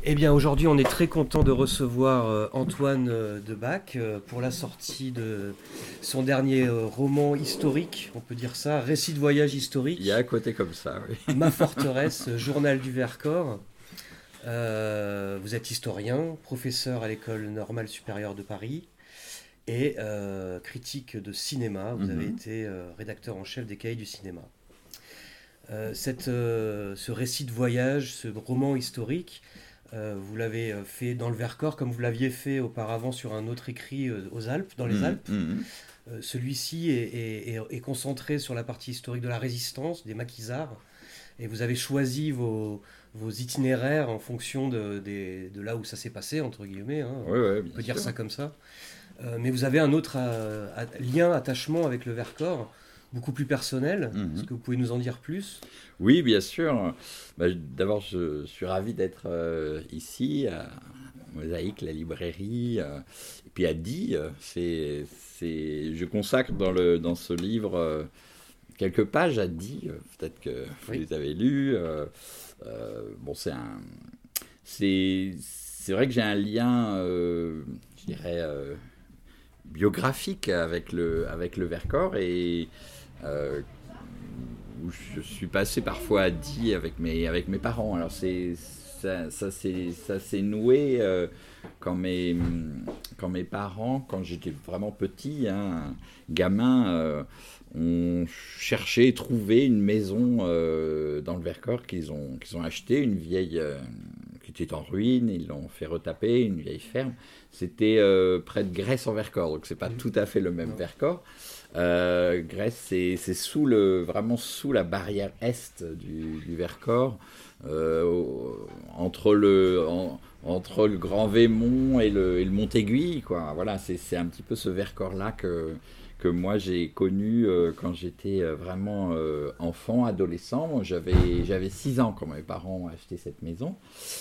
Eh bien, aujourd'hui, on est très content de recevoir Antoine Deback pour la sortie de son dernier roman historique, on peut dire ça, récit de voyage Il y a historique, un côté comme ça, oui. Ma forteresse, journal du Vercors. Vous êtes historien, professeur à l'École normale supérieure de Paris et critique de cinéma. Vous avez Mhm. été rédacteur en chef des Cahiers du cinéma. Ce récit de voyage, ce roman historique, vous l'avez fait dans le Vercors comme vous l'aviez fait auparavant sur un autre écrit aux Alpes, dans les Mhm. Alpes. Mhm. Celui-ci est concentré sur la partie historique de la résistance, des maquisards, et vous avez choisi vos itinéraires en fonction de là où ça s'est passé, entre guillemets, hein, Oui, oui, on bien peut dire sûr. ça comme ça. Mais vous avez un autre lien, attachement avec le Vercors, beaucoup plus personnel. Est-ce Mhm. que vous pouvez nous en dire plus? Oui, bien sûr. D'abord, je suis ravi d'être ici, à Mosaïque, la librairie, et puis à Die. Je consacre dans ce livre quelques pages à Die. Peut-être que vous Oui. les avez lues. Bon, c'est vrai que j'ai un lien, je dirais, biographique avec le Vercors et euh, où je suis passé parfois à Die avec mes parents. Alors ça s'est noué quand mes parents, quand j'étais vraiment petit, hein, gamin, ont cherché et trouvé une maison dans le Vercors qu'ils ont acheté, une vieille qui était en ruine, ils l'ont fait retaper, une vieille ferme. C'était près de Grèce en Vercors, donc c'est pas Mhm. tout à fait le même Non. Vercors. Grèce, c'est vraiment sous la barrière est du Vercors, entre entre le Grand Vémont et le Mont-Aiguille, quoi. Voilà, c'est un petit peu ce Vercors-là que moi j'ai connu quand j'étais vraiment enfant, adolescent. Moi, j'avais 6 ans quand mes parents ont acheté cette maison.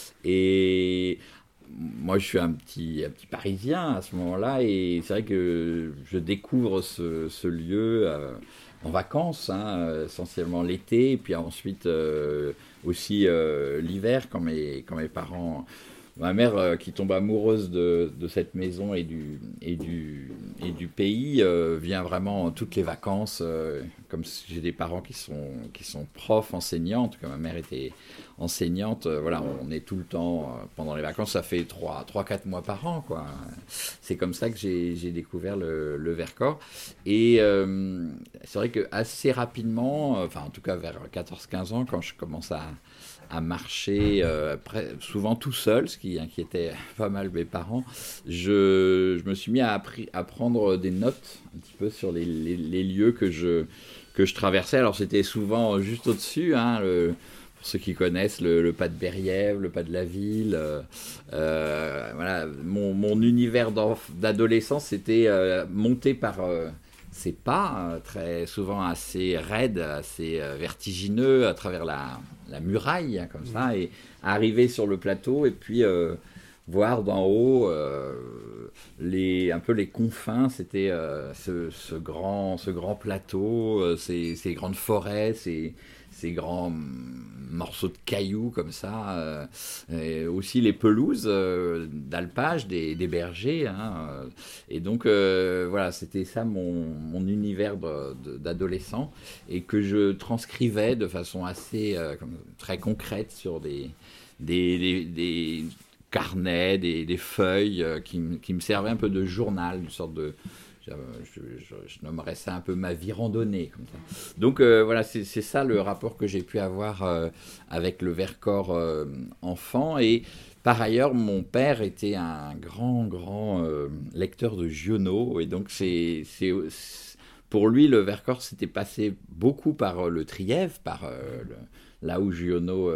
Et moi, je suis un petit Parisien à ce moment-là, et c'est vrai que je découvre ce lieu en vacances, hein, essentiellement l'été, et puis ensuite aussi l'hiver, quand mes parents. Ma mère, qui tombe amoureuse de cette maison et du pays, vient vraiment toutes les vacances. Comme j'ai des parents qui sont profs, enseignants. En tout cas, ma mère était enseignante. Voilà, on est tout le temps pendant les vacances. Ça fait 4 mois par an, quoi. C'est comme ça que j'ai découvert le Vercors. Et c'est vrai que assez rapidement, enfin en tout cas vers 14 15 ans, quand je commence à marcher, souvent tout seul, ce qui inquiétait pas mal mes parents, je me suis mis à prendre des notes un petit peu sur les lieux que je traversais. Alors c'était souvent juste au-dessus, hein, pour ceux qui connaissent le pas de Berrièvre, le pas de la ville. Voilà, mon univers d'adolescence c'était monté par ces pas, très souvent assez raides, assez vertigineux, à travers la muraille, hein, comme Mhm. ça, et arriver sur le plateau, et puis voir d'en haut un peu les confins. C'était ce grand plateau, ces grandes forêts, ces grands morceaux de cailloux comme ça, et aussi les pelouses d'alpage des bergers, hein, et donc voilà, c'était ça mon univers d'adolescent, et que je transcrivais de façon assez très concrète sur des carnets, des feuilles qui me servaient un peu de journal, une sorte de... Je nommerais ça un peu ma vie randonnée, comme ça. Donc voilà, c'est ça le rapport que j'ai pu avoir avec le Vercors enfant. Et par ailleurs, mon père était un grand lecteur de Giono, et donc pour lui, le Vercors s'était passé beaucoup par le Trièves, par là où Giono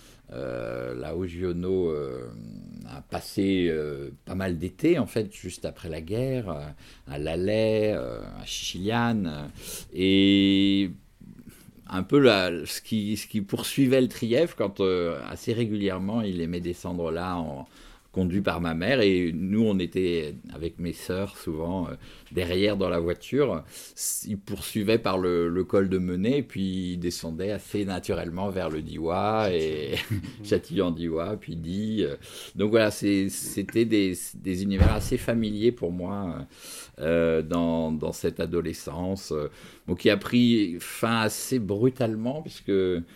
a passé pas mal d'été, en fait, juste après la guerre, à Lalais, à Chichiliane, et un peu ce qui poursuivait le Trièvre quand assez régulièrement il aimait descendre là conduit par ma mère. Et nous, on était avec mes sœurs souvent derrière dans la voiture. Ils poursuivaient par le col de Menez et puis ils descendaient assez naturellement vers le Diois et Châtillon-Diois, puis Die. Donc voilà, c'était des univers assez familiers pour moi dans cette adolescence, qui a pris fin assez brutalement, puisque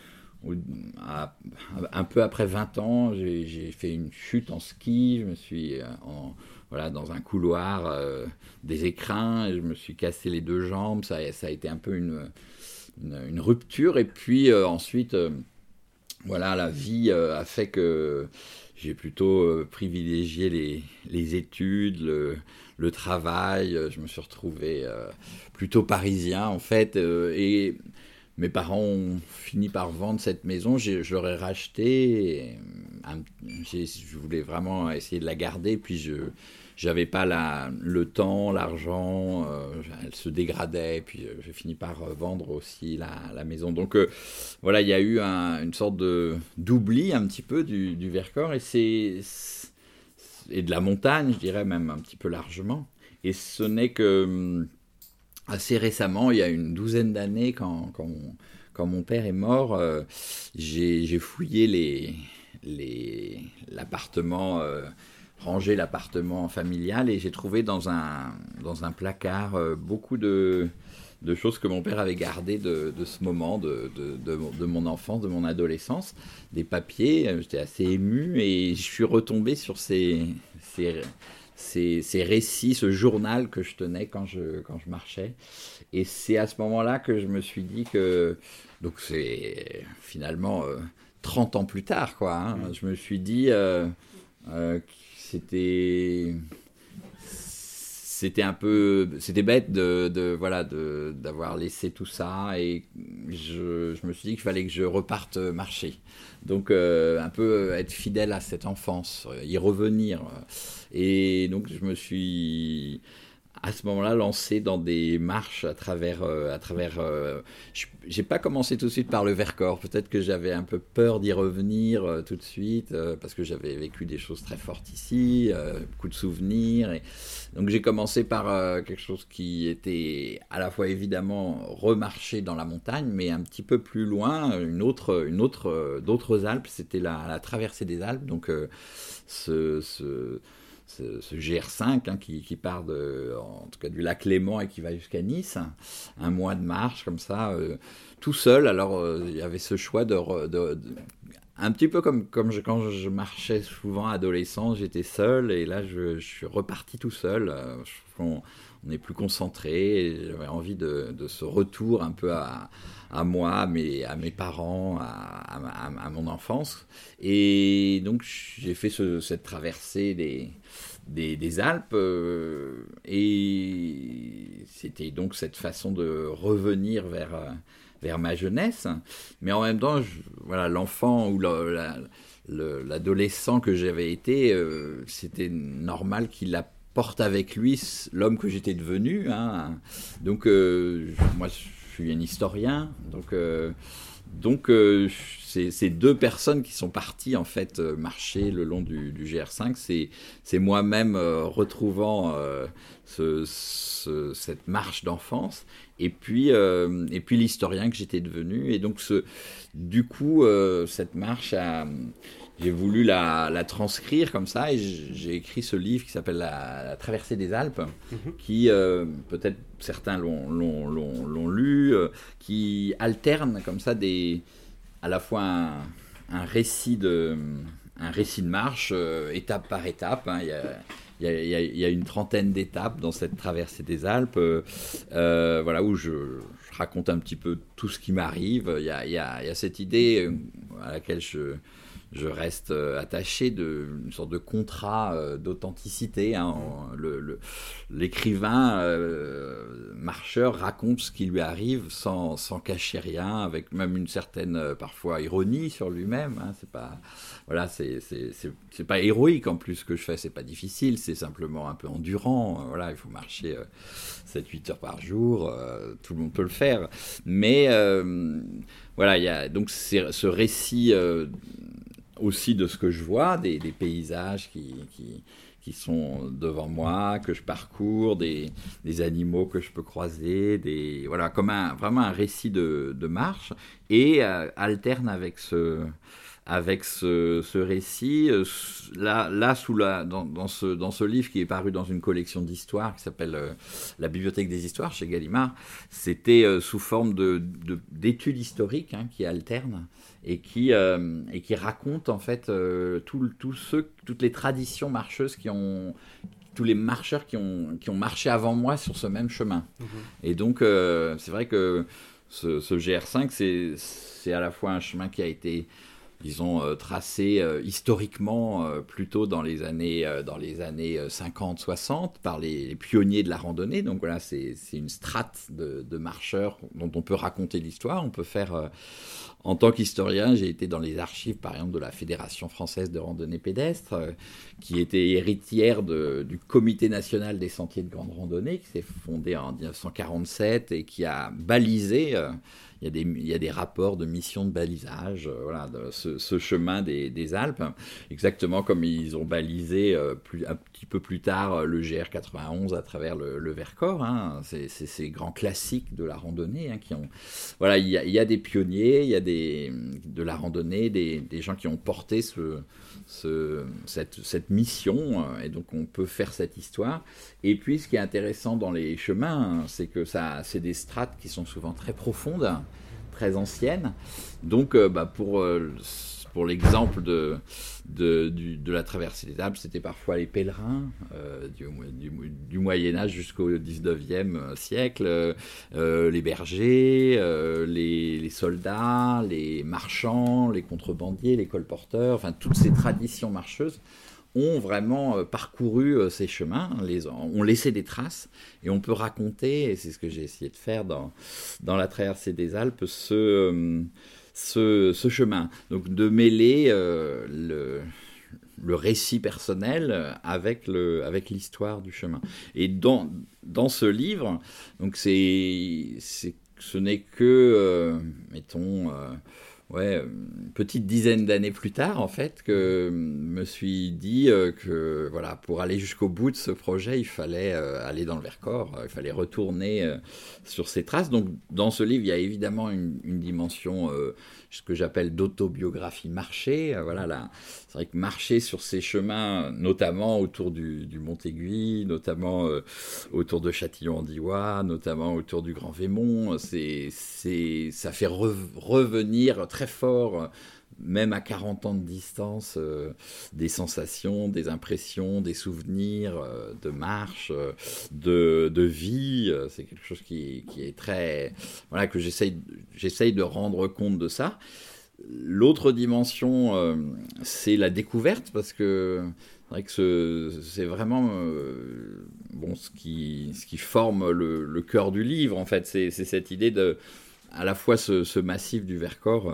un peu après 20 ans, j'ai fait une chute en ski, je me suis dans un couloir des écrins, je me suis cassé les 2 jambes, ça a été un peu une rupture, et puis ensuite, la vie a fait que j'ai plutôt privilégié les études, le travail, je me suis retrouvé plutôt parisien en fait, et mes parents ont fini par vendre cette maison, je l'aurais rachetée, je voulais vraiment essayer de la garder, puis je n'avais pas le temps, l'argent, elle se dégradait, puis j'ai fini par vendre aussi la maison. Donc il y a eu une sorte d'oubli un petit peu du Vercors, et de la montagne, je dirais même un petit peu largement. Et ce n'est que assez récemment, il y a une 12aine d'années, quand mon père est mort, j'ai fouillé l'appartement, rangé l'appartement familial, et j'ai trouvé dans un placard beaucoup de choses que mon père avait gardées de ce moment de mon enfance, de mon adolescence, des papiers. J'étais assez ému et je suis retombé sur ces récits, ce journal que je tenais quand je marchais. Et c'est à ce moment-là que je me suis dit que, donc c'est finalement 30 ans plus tard, quoi, hein, je me suis dit que c'était bête d'avoir laissé tout ça, et je me suis dit qu'il fallait que je reparte marcher. Donc un peu être fidèle à cette enfance, y revenir. Et donc je me suis à ce moment-là lancé dans des marches à travers j'ai pas commencé tout de suite par le Vercors, peut-être que j'avais un peu peur d'y revenir tout de suite, parce que j'avais vécu des choses très fortes ici, beaucoup de souvenirs, et donc j'ai commencé par quelque chose qui était à la fois évidemment remarcher dans la montagne, mais un petit peu plus loin, d'autres Alpes, c'était la traversée des Alpes, donc ce GR5 qui part en tout cas du lac Léman et qui va jusqu'à Nice, un mois de marche comme ça, tout seul. Alors il y avait ce choix un petit peu comme quand je marchais souvent adolescent, j'étais seul, et là je suis reparti tout seul. Je trouve qu'on est plus concentré, et j'avais envie de ce retour un peu à moi, à mes parents, à mon enfance. Et donc j'ai fait cette traversée des Alpes, et c'était donc cette façon de revenir vers ma jeunesse, mais en même temps, l'enfant ou l'adolescent que j'avais été, c'était normal qu'il apporte avec lui l'homme que j'étais devenu, hein. Donc moi je suis un historien, donc ces 2 personnes qui sont parties en fait marcher le long du GR5, c'est moi-même retrouvant cette marche d'enfance, et puis l'historien que j'étais devenu. Et donc du coup cette marche j'ai voulu la transcrire comme ça, et j'ai écrit ce livre qui s'appelle la traversée des Alpes, qui peut-être certains l'ont lu, qui alterne comme ça à la fois un récit de marche, étape par étape, hein. Il y a une trentaine d'étapes dans cette traversée des Alpes, où je raconte un petit peu tout ce qui m'arrive. Il y a cette idée à laquelle je reste attaché, d'une sorte de contrat d'authenticité, hein. L'écrivain marcheur raconte ce qui lui arrive sans cacher rien, avec même une certaine parfois ironie sur lui-même, hein. C'est pas héroïque en plus ce que je fais, c'est pas difficile, c'est simplement un peu endurant. Il faut marcher 7-8 heures par jour, tout le monde peut le faire, mais il y a donc ce récit aussi de ce que je vois, des paysages qui sont devant moi, que je parcours, des animaux que je peux croiser, voilà, comme vraiment un récit de marche, et alterne avec ce récit, là dans ce livre qui est paru dans une collection d'histoires qui s'appelle La Bibliothèque des Histoires chez Gallimard, c'était sous forme d'études historiques, hein, qui alternent et qui racontent en fait toutes les traditions marcheuses tous les marcheurs qui ont marché avant moi sur ce même chemin. Mmh. Et donc c'est vrai que ce GR5, c'est à la fois un chemin qui a été, disons, tracé historiquement plutôt dans les années 50-60 par les pionniers de la randonnée. Donc voilà, c'est une strate de marcheurs dont on peut raconter l'histoire. On peut faire... En tant qu'historien, j'ai été dans les archives, par exemple, de la Fédération française de randonnée pédestre, qui était héritière du Comité national des sentiers de grande randonnée, qui s'est fondé en 1947 et qui a balisé... Il y a des rapports de mission de balisage, voilà, de ce chemin des Alpes, exactement comme ils ont balisé un petit peu plus tard le GR91 à travers le Vercors. Hein. C'est ces grands classiques de la randonnée, hein, voilà, il y a des pionniers, il y a de la randonnée, des gens qui ont porté cette mission, et donc on peut faire cette histoire. Et puis ce qui est intéressant dans les chemins, c'est que c'est des strates qui sont souvent très profondes, très anciennes. Donc pour l'exemple de la traversée des Alpes, c'était parfois les pèlerins du Moyen-Âge jusqu'au 19e siècle, les bergers, les soldats, les marchands, les contrebandiers, les colporteurs, enfin toutes ces traditions marcheuses ont vraiment parcouru ces chemins, ont laissé des traces, et on peut raconter, et c'est ce que j'ai essayé de faire dans la traversée des Alpes, ce chemin. Donc de mêler le récit personnel avec l'histoire du chemin. Et dans ce livre, donc ce n'est que, mettons... une petite dizaine d'années plus tard, en fait, que je me suis dit que voilà, pour aller jusqu'au bout de ce projet, il fallait aller dans le Vercors, il fallait retourner sur ces traces. Donc, dans ce livre, il y a évidemment une dimension, ce que j'appelle d'autobiographie marchée. Voilà, là, c'est vrai que marcher sur ces chemins, notamment autour du Mont-Aiguille, notamment autour de Châtillon-en-Diois, notamment autour du Grand Vémont, ça fait revenir très fort, même à 40 ans de distance, des sensations, des impressions, des souvenirs de marche, de vie. C'est quelque chose qui est très... Voilà, que j'essaye de rendre compte de ça. L'autre dimension, c'est la découverte, parce que c'est vrai que c'est vraiment ce qui forme le cœur du livre, en fait. C'est cette idée à la fois ce massif du Vercors,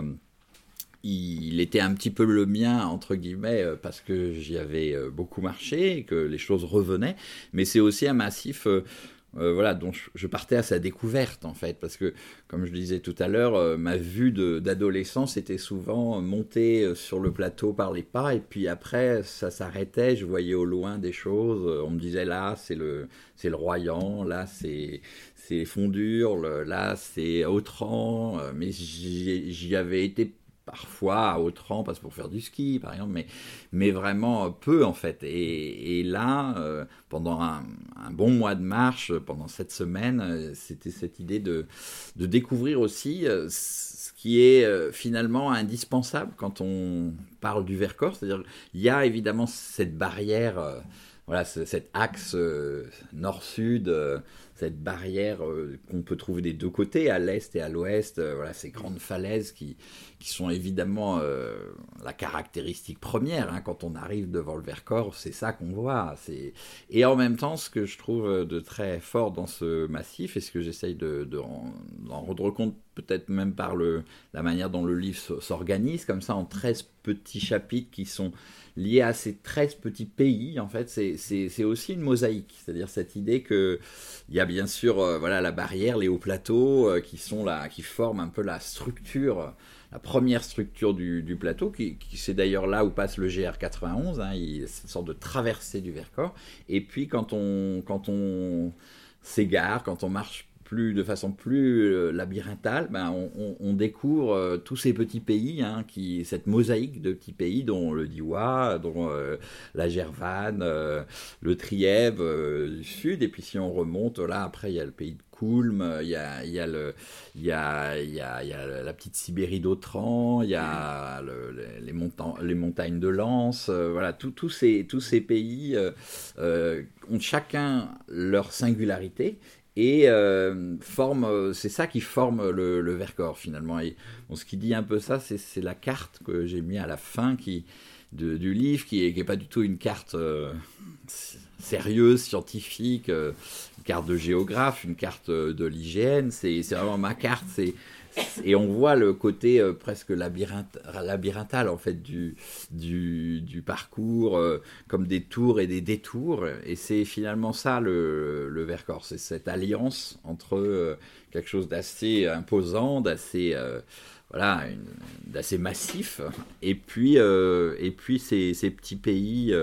il était un petit peu le mien, entre guillemets, parce que j'y avais beaucoup marché et que les choses revenaient, mais c'est aussi un massif voilà, dont je partais à sa découverte, en fait, parce que, comme je le disais tout à l'heure, ma vue d'adolescence était souvent montée sur le plateau par les pas, et puis après, ça s'arrêtait, je voyais au loin des choses, on me disait, là, c'est le Royan, là, c'est les Fondures, là, c'est Autran, mais j'y avais été parfois à Autran, parce pour faire du ski, par exemple, mais vraiment peu, en fait. Et là, pendant un bon mois de marche, pendant 7 semaines, c'était cette idée de découvrir aussi ce qui est finalement indispensable quand on parle du Vercors. C'est-à-dire, il y a évidemment cette barrière, voilà, cet axe nord-sud, cette barrière qu'on peut trouver des deux côtés, à l'est et à l'ouest, voilà, ces grandes falaises qui sont évidemment la caractéristique première, hein, quand on arrive devant le Vercors, c'est ça qu'on voit. Et en même temps, ce que je trouve de très fort dans ce massif, et ce que j'essaye d'en rendre compte, peut-être même par la manière dont le livre s'organise, comme ça, en 13 petits chapitres qui sont liés à ces 13 petits pays, en fait, c'est aussi une mosaïque. C'est-à-dire cette idée qu'il y a bien sûr voilà, la barrière, les hauts plateaux qui forment un peu la structure la première structure du plateau, c'est d'ailleurs là où passe le GR 91, hein, c'est une sorte de traversée du Vercors. Et puis quand on s'égare, quand on marche de façon plus labyrinthale, on découvre tous ces petits pays, hein, cette mosaïque de petits pays, dont le Diois, dont la Gervanne, le Trièves du sud. Et puis si on remonte, là, après, il y a le pays de Coulme, il y a la petite Sibérie d'Autran, il y a les montagnes de Lens, voilà, tous ces pays ont chacun leur singularité. Et c'est ça qui forme le Vercors finalement. Et ce qui dit un peu ça, c'est la carte que j'ai mis à la fin du livre, qui est pas du tout une carte sérieuse, scientifique, une carte de géographe, une carte de l'IGN. C'est vraiment ma carte. Et on voit le côté presque labyrinttal en fait du parcours, comme des tours et des détours. Et c'est finalement ça le Vercors, c'est cette alliance entre quelque chose d'assez imposant, d'assez d'assez massif, et puis ces petits pays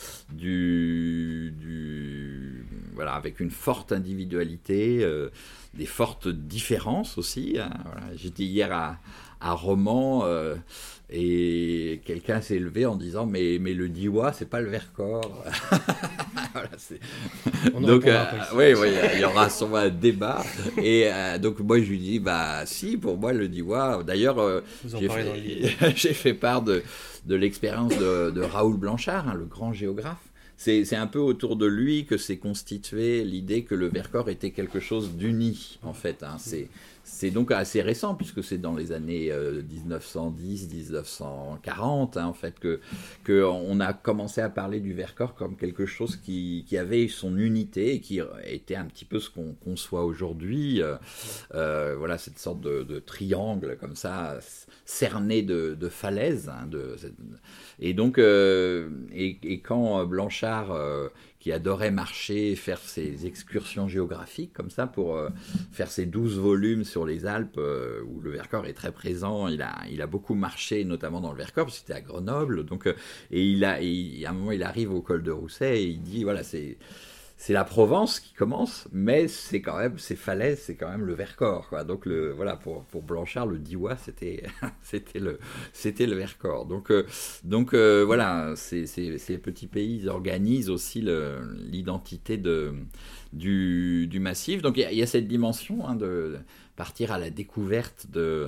voilà, avec une forte individualité, des fortes différences aussi, hein, voilà. J'étais hier à Romans et quelqu'un s'est levé en disant mais le Diois c'est pas le Vercors. Voilà, donc oui, il y aura sûrement un débat, et donc moi je lui dis si, pour moi le Diois, d'ailleurs j'ai fait part de l'expérience de Raoul Blanchard, hein, le grand géographe. C'est un peu autour de lui que s'est constituée l'idée que le Vercors était quelque chose d'uni, en fait, hein. C'est donc assez récent, puisque c'est dans les années 1910-1940, hein, en fait, que on a commencé à parler du Vercors comme quelque chose qui avait son unité et qui était un petit peu ce qu'on conçoit aujourd'hui. Voilà, cette sorte de triangle comme ça, cerné de falaises, hein, et donc et quand Blanchard, qui adorait marcher, faire ses excursions géographiques comme ça, pour faire ses 12 volumes sur les Alpes, où le Vercors est très présent. Il a beaucoup marché, notamment dans le Vercors, parce que c'était à Grenoble. Donc, et à un moment, il arrive au col de Rousset et il dit, voilà, c'est la Provence qui commence, mais c'est quand même, ces falaises, c'est quand même le Vercors, quoi. Donc voilà, pour Blanchard, le Diois, c'était le Vercors. Donc voilà, ces petits pays organisent aussi l'identité du massif. Donc il y a cette dimension, hein, de partir à la découverte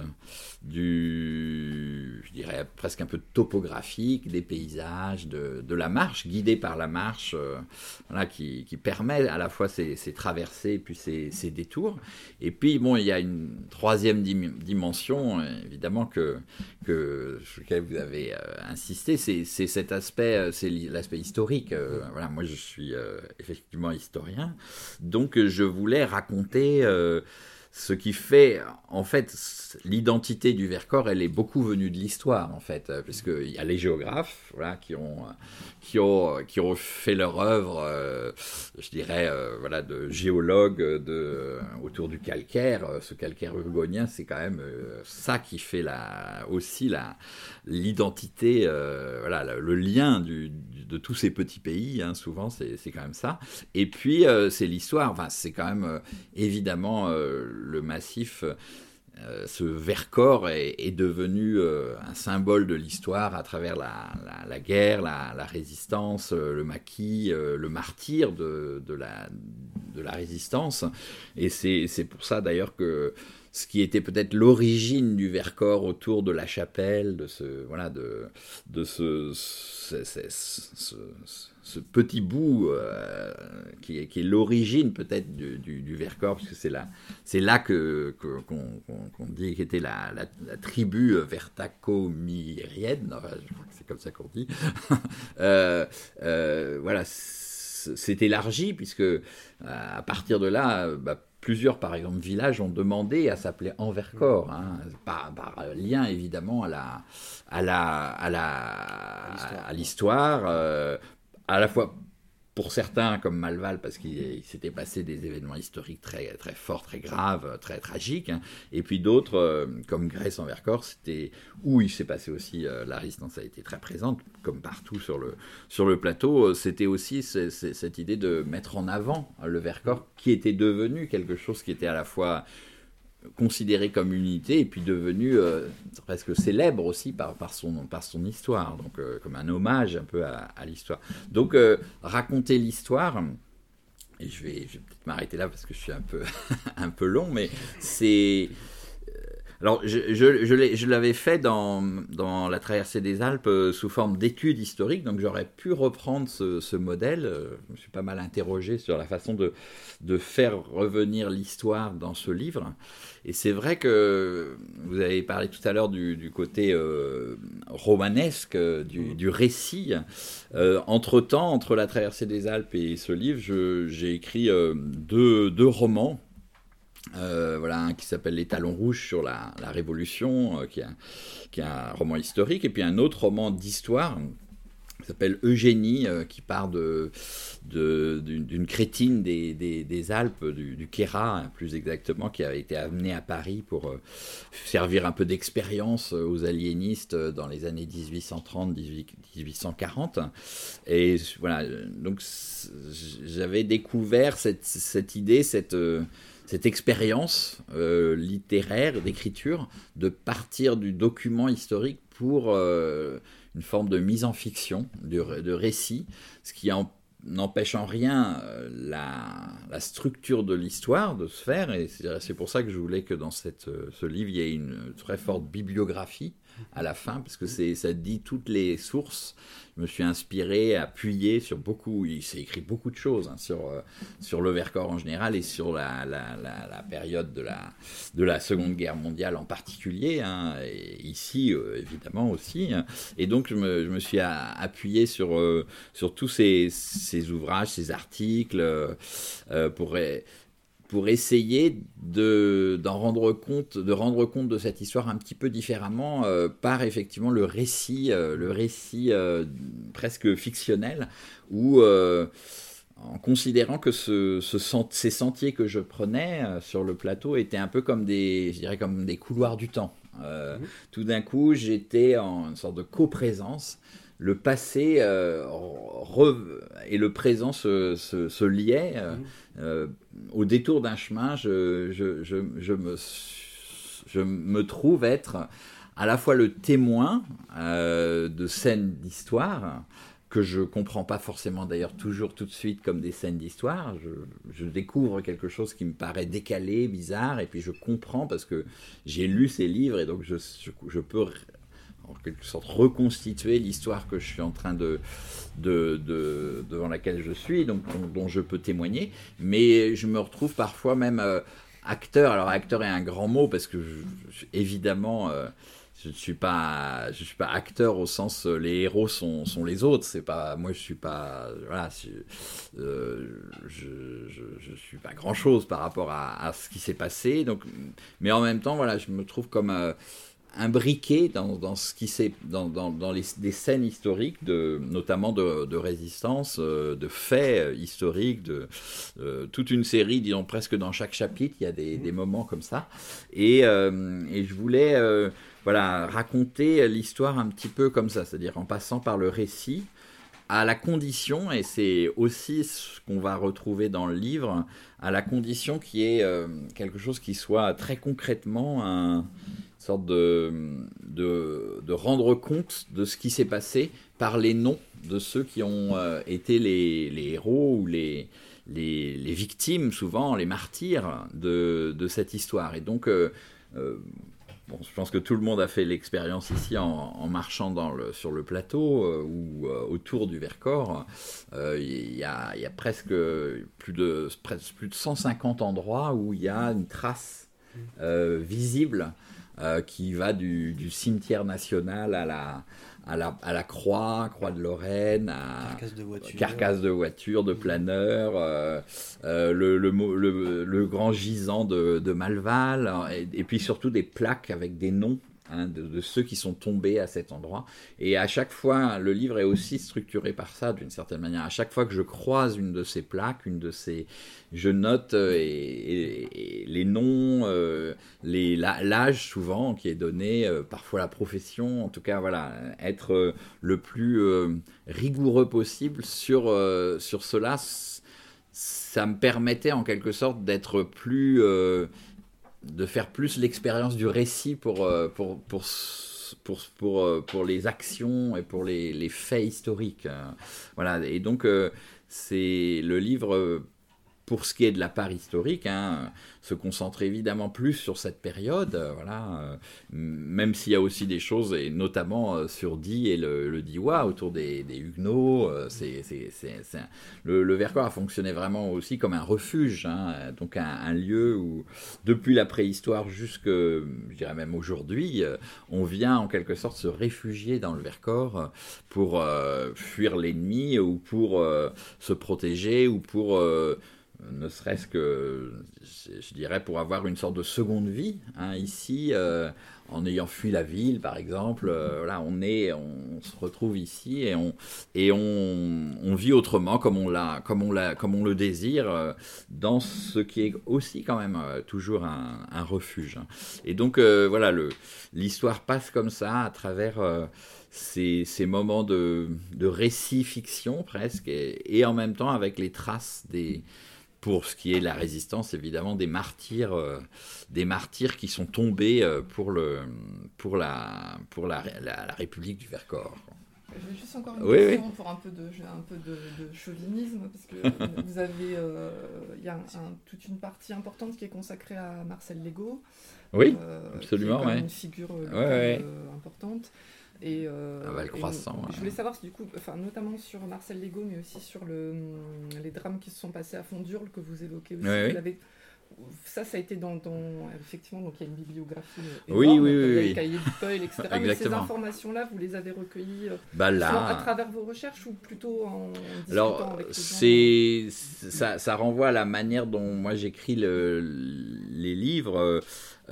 je dirais presque un peu topographique, des paysages, de la marche, guidée par la marche, voilà, qui permet à la fois ces traversées et puis ces détours. Et puis bon, il y a une troisième dimension, évidemment, sur laquelle vous avez insisté, c'est cet aspect, c'est l'aspect historique. Voilà, moi je suis effectivement historien, donc je voulais raconter ce qui fait, en fait, l'identité du Vercors, elle est beaucoup venue de l'histoire, en fait, puisqu'il y a les géographes, voilà, qui ont fait leur œuvre, je dirais, voilà, de géologues autour du calcaire. Ce calcaire urgonien, c'est quand même ça qui fait aussi l'identité, voilà, le lien de tous ces petits pays, hein, souvent, c'est quand même ça. Et puis, c'est l'histoire, enfin, c'est quand même, évidemment, le massif, ce Vercors est devenu un symbole de l'histoire à travers la guerre, la résistance, le maquis, le martyr de la résistance. Et c'est pour ça d'ailleurs que ce qui était peut-être l'origine du Vercors autour de la chapelle, de ce petit bout qui est l'origine peut-être du Vercors, parce que c'est là qu'on dit qu'était la tribu vertacomirienne, enfin, je crois que c'est comme ça qu'on dit. Voilà, c'est élargi, puisque à partir de là, plusieurs, par exemple, villages ont demandé à s'appeler Envercors, hein, par lien évidemment à l'histoire, à la fois pour certains comme Malval, parce qu'il s'était passé des événements historiques très, très forts, très graves, très tragiques, hein. Et puis d'autres, comme Grèce en Vercors, où il s'est passé aussi, la résistance a été très présente, comme partout sur le plateau. C'était aussi cette idée de mettre en avant le Vercors, qui était devenu quelque chose qui était à la fois considéré comme unité et puis devenu presque célèbre aussi par son histoire, donc comme un hommage un peu à l'histoire. Donc raconter l'histoire, et je vais peut-être m'arrêter là parce que je suis un peu long, mais c'est... Alors, je l'avais fait dans la traversée des Alpes sous forme d'études historiques, donc j'aurais pu reprendre ce modèle. Je me suis pas mal interrogé sur la façon de faire revenir l'histoire dans ce livre. Et c'est vrai que vous avez parlé tout à l'heure du côté romanesque, du récit. Entre-temps, entre la traversée des Alpes et ce livre, j'ai écrit deux romans. Voilà, un qui s'appelle Les Talons Rouges sur la Révolution, qui est un roman historique, et puis un autre roman d'histoire qui s'appelle Eugénie, qui part d'une crétine des Alpes, du Queyras, plus exactement, qui a été amenée à Paris pour servir un peu d'expérience aux aliénistes dans les années 1830-1840. Et voilà, donc j'avais découvert cette idée, cette expérience littéraire d'écriture, de partir du document historique pour une forme de mise en fiction, de récit, ce qui n'empêche en rien la structure de l'histoire de se faire, et c'est pour ça que je voulais que dans ce livre, il y ait une très forte bibliographie à la fin, parce que ça dit toutes les sources. Je me suis inspiré, appuyé sur beaucoup, il s'est écrit beaucoup de choses, hein, sur le Vercors en général et sur la période de la Seconde Guerre mondiale en particulier, hein, et ici évidemment aussi, hein. Et donc je me suis appuyé sur tous ces ouvrages, ces articles, pour essayer de rendre compte de cette histoire un petit peu différemment, par effectivement le récit presque fictionnel, où en considérant que ces sentiers que je prenais sur le plateau étaient un peu comme je dirais comme des couloirs du temps. Tout d'un coup, j'étais en une sorte de coprésence. Le passé et le présent se liaient. Au détour d'un chemin, je me trouve être à la fois le témoin de scènes d'histoire, que je ne comprends pas forcément d'ailleurs toujours tout de suite comme des scènes d'histoire. Je découvre quelque chose qui me paraît décalé, bizarre, et puis je comprends parce que j'ai lu ces livres, et donc je peux en quelque sorte reconstituer l'histoire que je suis en train devant laquelle je suis, donc dont je peux témoigner. Mais je me retrouve parfois même acteur. Alors acteur est un grand mot, parce que évidemment je ne suis pas acteur au sens les héros sont les autres. C'est pas moi, je suis pas, voilà, je suis pas grand chose par rapport à ce qui s'est passé. Donc, mais en même temps, voilà, je me trouve comme imbriqué dans ce qui s'est dans des scènes historiques, notamment de résistance, de faits historiques, toute une série, disons presque dans chaque chapitre, il y a des moments comme ça, et je voulais voilà, raconter l'histoire un petit peu comme ça, c'est-à-dire en passant par le récit, à la condition, et c'est aussi ce qu'on va retrouver dans le livre, à la condition qu'il y ait quelque chose qui soit très concrètement une sorte de rendre compte de ce qui s'est passé par les noms de ceux qui ont été les héros ou les victimes, souvent les martyrs de cette histoire. Et donc bon, je pense que tout le monde a fait l'expérience ici en marchant sur le plateau ou autour du Vercors. Il y a presque plus de 150 endroits où il y a une trace visible qui va du cimetière national à la croix de Lorraine, à carcasse de voiture, de planeur, le grand gisant de Malval, et puis surtout des plaques avec des noms hein, de ceux qui sont tombés à cet endroit. Et à chaque fois, le livre est aussi structuré par ça, d'une certaine manière. À chaque fois que je croise une de ces plaques, je note et les noms, l'âge souvent qui est donné, parfois la profession, en tout cas, voilà, être le plus rigoureux possible sur cela. Ça me permettait en quelque sorte d'être plus... de faire plus l'expérience du récit pour les actions et pour les faits historiques. Voilà. Et donc, c'est le livre, pour ce qui est de la part historique, hein, se concentre évidemment plus sur cette période, voilà, même s'il y a aussi des choses, et notamment sur Die et le Diois, autour des Huguenots. Le Vercors a fonctionné vraiment aussi comme un refuge, hein, donc un lieu où, depuis la préhistoire jusque, je dirais même aujourd'hui, on vient en quelque sorte se réfugier dans le Vercors pour fuir l'ennemi ou pour se protéger ou pour... ne serait-ce que, je dirais, pour avoir une sorte de seconde vie, hein, ici, en ayant fui la ville, par exemple, voilà, on se retrouve ici et on vit autrement, comme on le désire, dans ce qui est aussi quand même toujours un refuge. Et donc, voilà, l'histoire passe comme ça à travers... ces moments de récit fiction presque, et en même temps avec les traces pour ce qui est de la résistance, évidemment, des martyrs qui sont tombés pour la République du Vercors. J'ai juste encore une question pour un peu de chauvinisme, parce que vous avez, il y a toute une partie importante qui est consacrée à Marcel Legault. Oui, absolument, qui est une figure importante. Val-Croissant. Je voulais savoir, du coup, notamment sur Marcel Legault, mais aussi sur les drames qui se sont passés à Fondurle, que vous évoquez aussi. Ça a été effectivement, donc il y a une bibliographie énorme, il y a les cahiers du Peuil, etc. Exactement. Mais ces informations-là, vous les avez recueillies à travers vos recherches ou plutôt en discutant avec les gens? Ça renvoie à la manière dont moi j'écris les livres.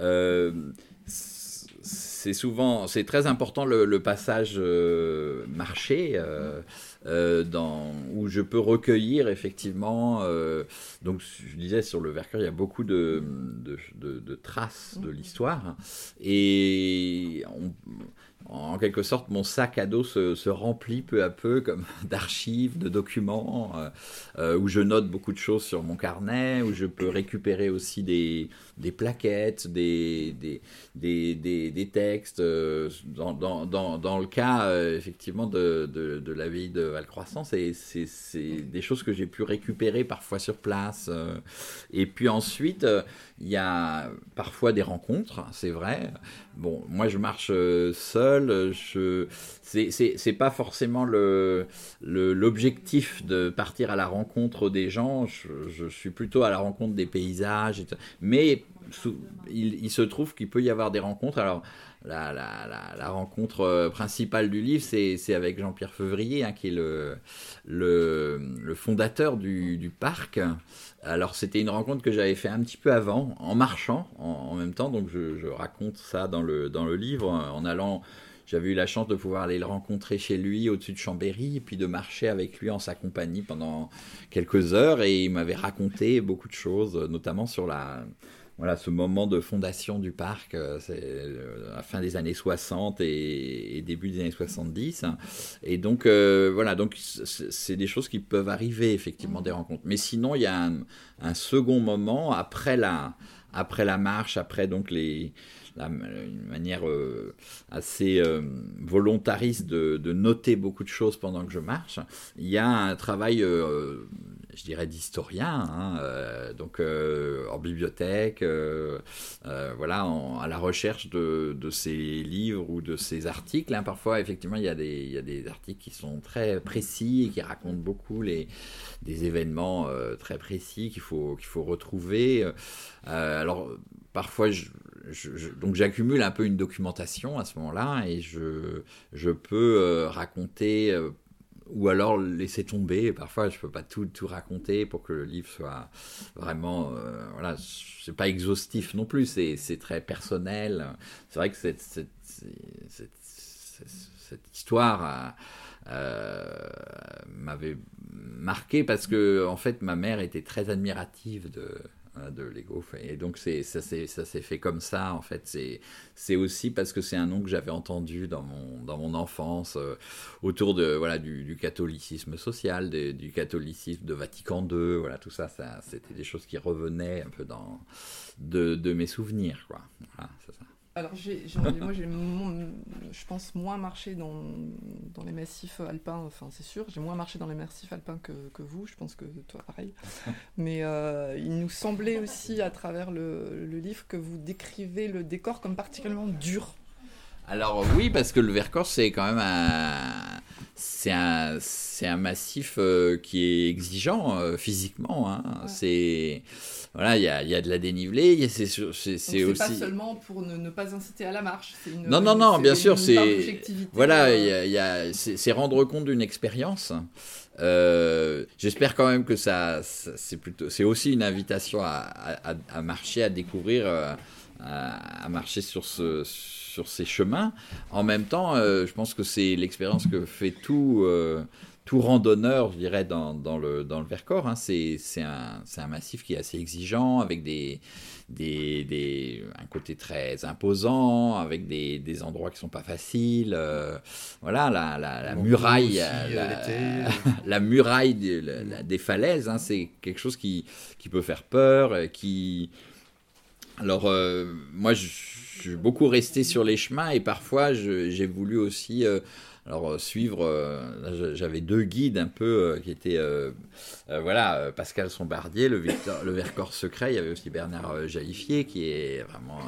C'est très important le passage marché, où je peux recueillir effectivement. Donc, je disais, sur le Vercors, il y a beaucoup de traces de l'histoire. Et en quelque sorte, mon sac à dos se remplit peu à peu comme d'archives, de documents, où je note beaucoup de choses sur mon carnet, où je peux récupérer aussi des plaquettes, des textes. Dans le cas, effectivement, de l'abbaye de Val-Croissant, c'est des choses que j'ai pu récupérer parfois sur place. Et puis ensuite, il y a parfois des rencontres, c'est vrai. Bon, moi, je marche seul. C'est pas forcément l'objectif de partir à la rencontre des gens. Je suis plutôt à la rencontre des paysages. Mais il se trouve qu'il peut y avoir des rencontres. Alors, la rencontre principale du livre, c'est avec Jean-Pierre Feuvrier, hein, qui est le fondateur du parc. Alors, c'était une rencontre que j'avais fait un petit peu avant, en marchant en même temps. Donc, je raconte ça dans le livre, en allant... J'avais eu la chance de pouvoir aller le rencontrer chez lui, au-dessus de Chambéry, et puis de marcher avec lui en sa compagnie pendant quelques heures. Et il m'avait raconté beaucoup de choses, notamment sur ce moment de fondation du parc, c'est la fin des années 60 et début des années 70. Et donc, donc c'est des choses qui peuvent arriver, effectivement, des rencontres. Mais sinon, il y a un second moment, après la marche, après donc une manière assez volontariste de noter beaucoup de choses pendant que je marche. Il y a un travail, je dirais, d'historien, hein, donc en bibliothèque, à la recherche de ces livres ou de ces articles. Hein. Parfois, effectivement, il y a des articles qui sont très précis et qui racontent beaucoup des événements très précis qu'il faut retrouver. Alors, parfois, donc j'accumule un peu une documentation à ce moment-là et je peux raconter ou alors laisser tomber. Parfois, je peux pas tout raconter pour que le livre soit vraiment, voilà, c'est pas exhaustif non plus. C'est très personnel. C'est vrai que cette histoire m'avait marqué parce que en fait, ma mère était très admirative de Lego, et donc ça s'est fait comme ça en fait. C'est aussi parce que c'est un nom que j'avais entendu dans mon enfance, autour du catholicisme social, du catholicisme de Vatican II, voilà, tout ça c'était des choses qui revenaient un peu de mes souvenirs, quoi. Voilà, c'est ça. Alors moi j'ai je pense moins marché dans les massifs alpins, enfin c'est sûr, j'ai moins marché dans les massifs alpins que vous, je pense que toi pareil. Mais il nous semblait aussi à travers le livre que vous décrivez le décor comme particulièrement dur. Alors oui, parce que le Vercors c'est quand même c'est un massif qui est exigeant physiquement, hein. Ouais. C'est voilà, il y a de la dénivelée, c'est aussi pas seulement pour ne pas inciter à la marche, c'est une non, bien sûr, c'est voilà, c'est rendre compte d'une expérience. J'espère quand même que c'est aussi une invitation à marcher, à découvrir, à marcher sur ces chemins. En même temps, je pense que c'est l'expérience que fait tout randonneur, je dirais, dans le Vercors, hein. C'est un massif qui est assez exigeant, avec un côté très imposant, avec des endroits qui sont pas faciles. Voilà, la muraille, la muraille des falaises, hein, c'est quelque chose qui peut faire peur, Alors, moi, je suis beaucoup resté sur les chemins, et parfois, j'ai voulu aussi suivre. J'avais 2 guides un peu qui étaient Pascal Sombardier, le Vercors secret. Il y avait aussi Bernard Jaliffier, qui est vraiment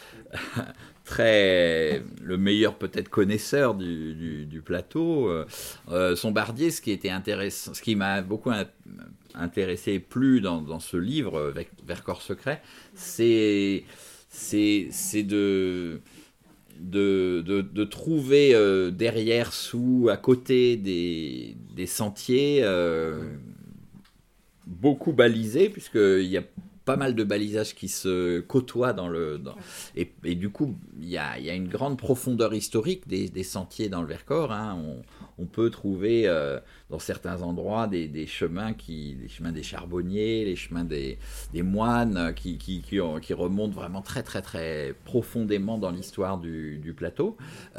le meilleur peut-être connaisseur du plateau. Sombardier, ce qui était intéressant, ce qui m'a beaucoup intéressé et plu dans ce livre Vercors secret, c'est de trouver derrière, à côté des sentiers beaucoup balisés, puisqu'il y a pas mal de balisages qui se côtoient et du coup il y a une grande profondeur historique des sentiers dans le Vercors, hein. On peut trouver dans certains endroits des chemins les chemins des charbonniers, les chemins des moines qui remontent vraiment très très très profondément dans l'histoire du plateau.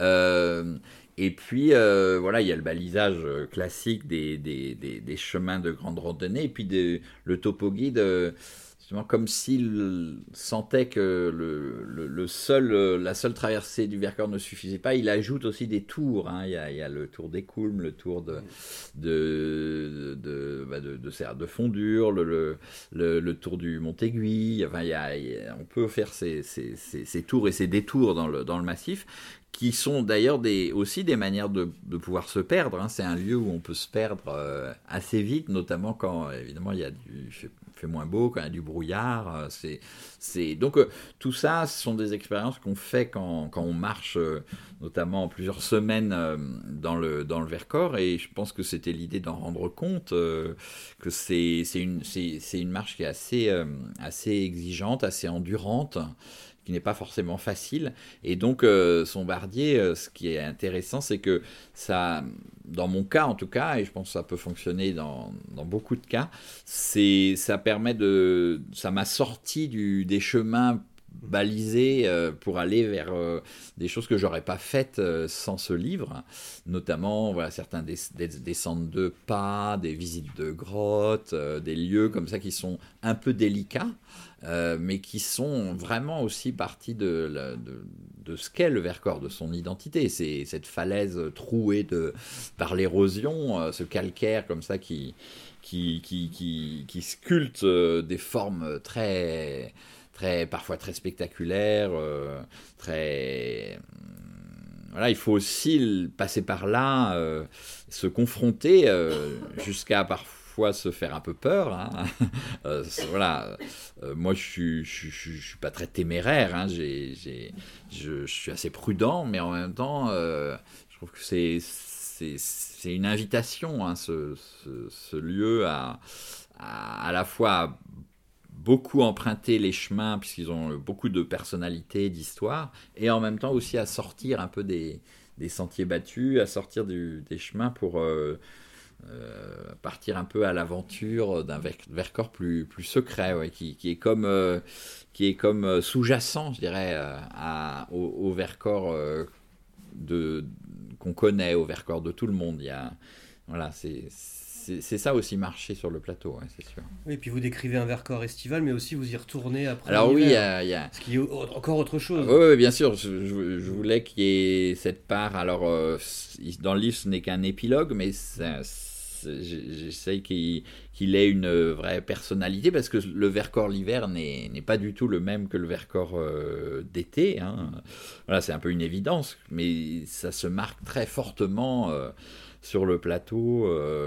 Et puis, il y a le balisage classique des chemins de grande randonnée, et puis le topo-guide, justement, comme s'il sentait que la seule traversée du Vercors ne suffisait pas, il ajoute aussi des tours, hein. Il y a le tour d'Écoulmes, le tour de Fondure, le tour du Montéguy. Enfin, on peut faire ces tours et ces détours dans le massif, qui sont d'ailleurs aussi des manières de pouvoir se perdre, hein. C'est un lieu où on peut se perdre assez vite, notamment quand, évidemment, il fait moins beau, quand il y a du brouillard. Donc, tout ça, ce sont des expériences qu'on fait quand on marche, notamment plusieurs semaines dans le Vercors, et je pense que c'était l'idée d'en rendre compte, que c'est une marche qui est assez exigeante, assez endurante, qui n'est pas forcément facile. Et donc, Sombardier, ce qui est intéressant, c'est que ça, dans mon cas en tout cas, et je pense que ça peut fonctionner dans beaucoup de cas, ça m'a sorti des chemins balisés pour aller vers des choses que j'aurais pas faites sans ce livre, notamment certains descentes de pas, des visites de grottes, des lieux comme ça qui sont un peu délicats, mais qui sont vraiment aussi partie de ce qu'est le Vercors, de son identité. C'est cette falaise trouée par l'érosion, ce calcaire comme ça qui sculpte des formes très, très, parfois très spectaculaires, voilà, il faut aussi passer par là, se confronter jusqu'à parfois se faire un peu peur, hein. Voilà. Moi, je suis pas très téméraire, hein. Je suis assez prudent, mais en même temps, je trouve que c'est une invitation, hein, ce lieu à la fois beaucoup emprunter les chemins, puisqu'ils ont beaucoup de personnalité, d'histoire, et en même temps aussi à sortir un peu des sentiers battus, à sortir des chemins pour partir un peu à l'aventure d'un Vercors plus secret, ouais, qui est comme sous-jacent, je dirais, au Vercors qu'on connaît, au Vercors de tout le monde. Voilà, c'est ça aussi marcher sur le plateau, ouais, c'est sûr. Oui, et puis vous décrivez un Vercors estival, mais aussi vous y retournez après. Alors oui, il y a... Ce qui est encore autre chose. Oui, bien sûr, je voulais qu'il y ait cette part. Alors, dans le livre, ce n'est qu'un épilogue, mais j'essaye qu'il ait une vraie personnalité, parce que le Vercors l'hiver n'est pas du tout le même que le Vercors d'été, hein. Voilà, c'est un peu une évidence, mais ça se marque très fortement sur le plateau.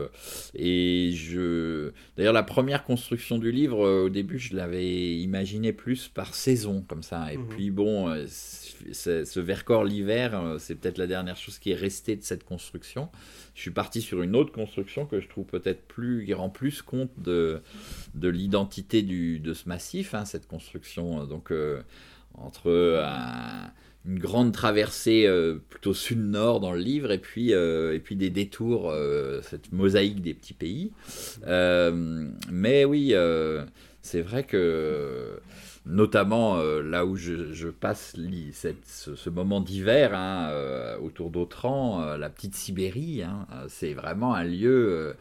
D'ailleurs, la première construction du livre, au début, je l'avais imaginé plus par saison, comme ça. Et puis, bon, ce Vercors l'hiver, c'est peut-être la dernière chose qui est restée de cette construction. Je suis parti sur une autre construction que je trouve peut-être qui rend plus compte de l'identité de ce massif, hein, cette construction. Donc, entre une grande traversée plutôt sud-nord dans le livre, et puis des détours, cette mosaïque des petits pays. Mais oui, c'est vrai que notamment là où je passe ce moment d'hiver, hein, autour d'Autran, la petite Sibérie, hein, c'est vraiment un lieu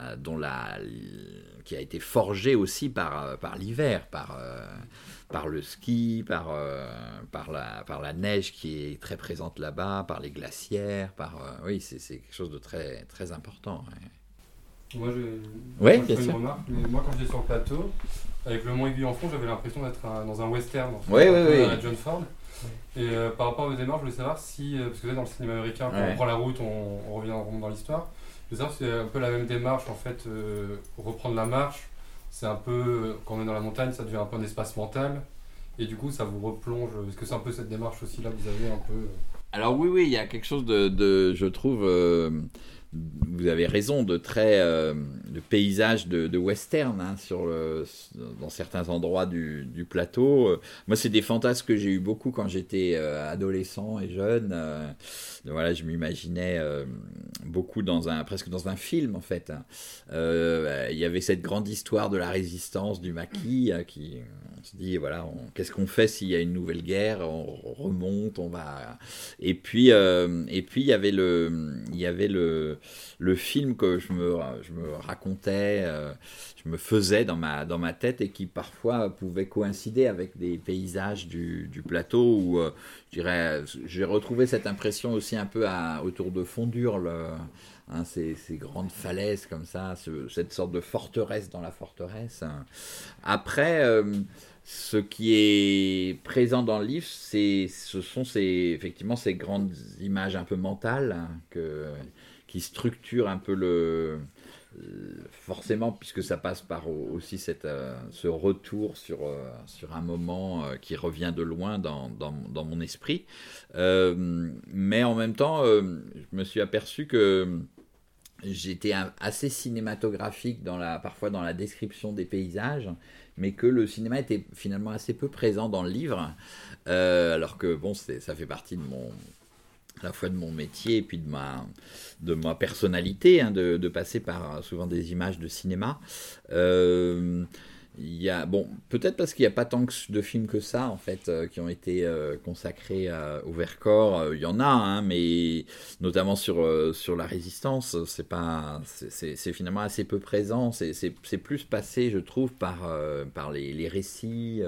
qui a été forgé aussi par l'hiver, par le ski, par la neige qui est très présente là-bas, par les glacières, oui, c'est quelque chose de très, très important. Ouais. Moi, bien je fais sûr. une remarque, mais moi, quand j'étais sur le plateau, avec le Mont Aiguille en fond, j'avais l'impression d'être dans un western, Oui. à John Ford. Et par rapport à vos démarches, je voulais savoir si, parce que vous êtes dans le cinéma américain, quand on prend la route, on revient dans l'histoire. Je veux savoir si c'est un peu la même démarche, en fait, reprendre la marche. C'est un peu, quand on est dans la montagne, ça devient un peu un espace mental. Et du coup, ça vous replonge. Est-ce que c'est un peu cette démarche aussi là que vous avez un peu Alors oui, il y a quelque chose je trouve, vous avez raison, de paysage de western, hein, dans certains endroits du plateau. Moi, c'est des fantasmes que j'ai eu beaucoup quand j'étais adolescent et jeune. Voilà, je m'imaginais beaucoup presque dans un film, en fait, hein. Il y avait cette grande histoire de la résistance du maquis, on se dit, voilà, qu'est-ce qu'on fait s'il y a une nouvelle guerre? On remonte, on va... Et puis il y avait le film que je me racontais, je me faisais dans ma tête, et qui parfois pouvait coïncider avec des paysages du plateau, où je dirais, j'ai retrouvé cette impression aussi un peu autour de Fondurle, hein, ces grandes falaises comme ça, cette sorte de forteresse dans la forteresse, hein. Après, ce qui est présent dans le livre, ce sont effectivement ces grandes images un peu mentales, hein, qui structurent un peu forcément, puisque ça passe par aussi ce retour sur un moment qui revient de loin dans mon esprit. Mais en même temps, je me suis aperçu que j'étais assez cinématographique parfois dans la description des paysages, mais que le cinéma était finalement assez peu présent dans le livre, alors que bon, ça fait partie à la fois de mon métier et puis de ma personnalité, hein, de passer par souvent des images de cinéma. Peut-être parce qu'il n'y a pas tant de films que ça, en fait, qui ont été consacrés au Vercors. Il y en a, hein, mais notamment sur la résistance, c'est finalement assez peu présent. C'est plus passé, je trouve, par les récits,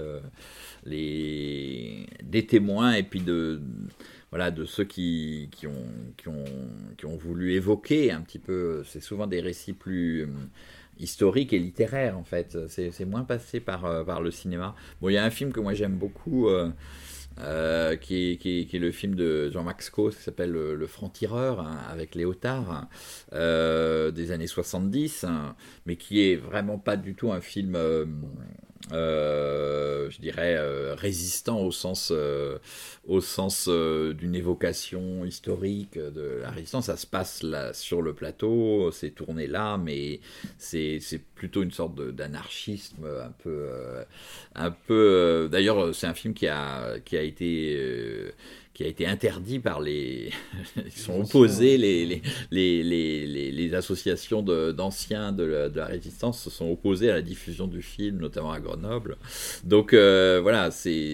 des témoins, et puis de ceux qui ont voulu évoquer un petit peu. C'est souvent des récits plus historique et littéraire, en fait. C'est moins passé par le cinéma. Bon, il y a un film que moi j'aime beaucoup, qui est le film de Jean-Max Cos, qui s'appelle Le Franc-Tireur, hein, avec Léotard, des années 70, hein, mais qui est vraiment pas du tout un film je dirais, résistant au sens d'une évocation historique de la résistance. Ça se passe là sur le plateau, c'est tourné là, mais c'est plutôt une sorte d'anarchisme un peu. D'ailleurs, c'est un film qui a été interdit par les... Ils sont opposés, les associations d'anciens de la résistance se sont opposées à la diffusion du film, notamment à Grenoble. Donc voilà,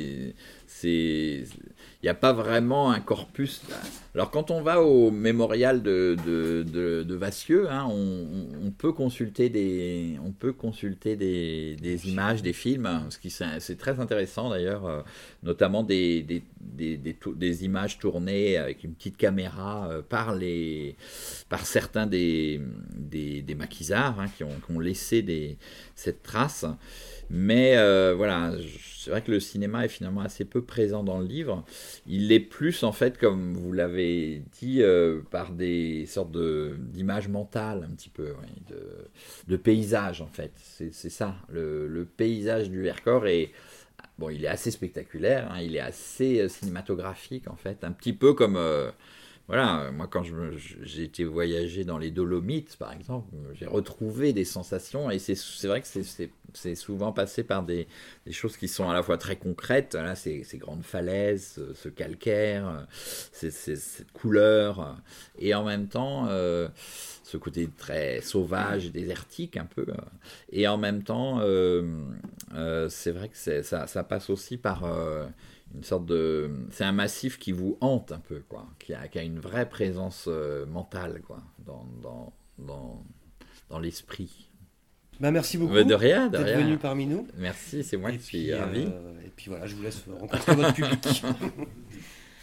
il n'y a pas vraiment un corpus. Alors quand on va au mémorial de Vassieux, hein, on peut consulter des images, des films, c'est très intéressant d'ailleurs, notamment des images tournées avec une petite caméra par certains des maquisards, hein, qui ont laissé cette trace. Mais voilà, c'est vrai que le cinéma est finalement assez peu présent dans le livre. Il est plus, en fait, comme vous l'avez dit, par des sortes d'images mentales, un petit peu, oui, de paysages, en fait. C'est ça, le paysage du Vercors est... Bon, il est assez spectaculaire, hein, il est assez cinématographique, en fait. Un petit peu comme... Voilà, moi quand j'ai été voyager dans les Dolomites, par exemple, j'ai retrouvé des sensations, et c'est vrai que c'est souvent passé par des choses qui sont à la fois très concrètes, là, ces grandes falaises, ce calcaire, cette couleur, et en même temps ce côté très sauvage, désertique un peu, et en même temps c'est vrai que ça passe aussi par... une sorte c'est un massif qui vous hante un peu, quoi, qui a une vraie présence mentale, quoi, dans l'esprit. Merci beaucoup de rien. d'être venu parmi nous. Merci, c'est moi qui suis ravi. Et puis voilà, je vous laisse rencontrer votre public.